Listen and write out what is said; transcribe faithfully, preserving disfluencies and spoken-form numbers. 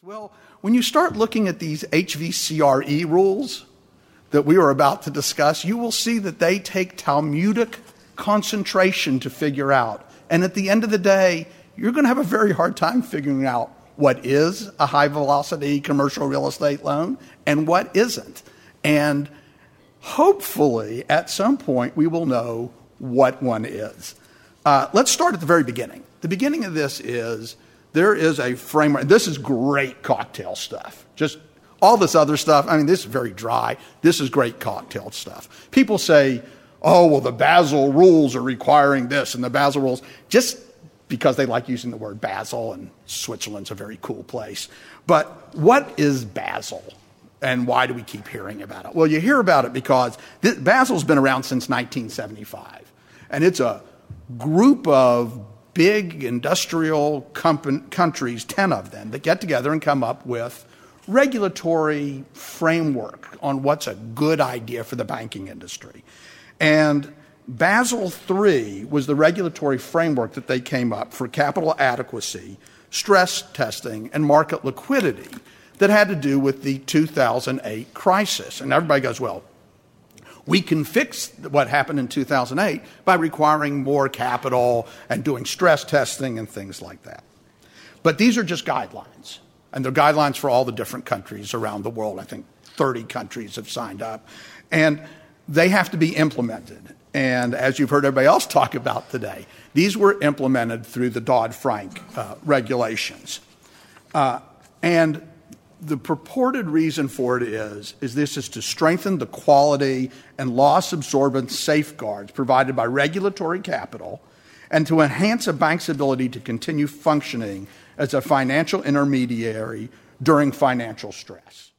Well, when you start looking at these H V C R E rules that we are about to discuss, you will see that they take Talmudic concentration to figure out. And at the end of the day, you're going to have a very hard time figuring out what is a high-velocity commercial real estate loan and what isn't. And hopefully, at some point, we will know what one is. Uh, let's start at the very beginning. The beginning of this is there is a framework. This is great cocktail stuff. Just all this other stuff, I mean, this is very dry. This is great cocktail stuff. People say, oh, well, the Basel rules are requiring this and the Basel rules, just because they like using the word Basel, and Switzerland's a very cool place. But what is Basel? And why do we keep hearing about it? Well, you hear about it because this, Basel's been around since nineteen seventy-five. And it's a group of big industrial comp- countries, ten of them, that get together and come up with regulatory framework on what's a good idea for the banking industry. And Basel three was the regulatory framework that they came up for capital adequacy, stress testing, and market liquidity that had to do with the two thousand eight crisis. And everybody goes, well, we can fix what happened in two thousand eight by requiring more capital and doing stress testing and things like that. But these are just guidelines, and they're guidelines for all the different countries around the world. I think thirty countries have signed up, and they have to be implemented. And as you've heard everybody else talk about today, these were implemented through the Dodd-Frank uh, regulations. Uh, and the purported reason for it is, is this is to strengthen the quality and loss absorbance safeguards provided by regulatory capital and to enhance a bank's ability to continue functioning as a financial intermediary during financial stress.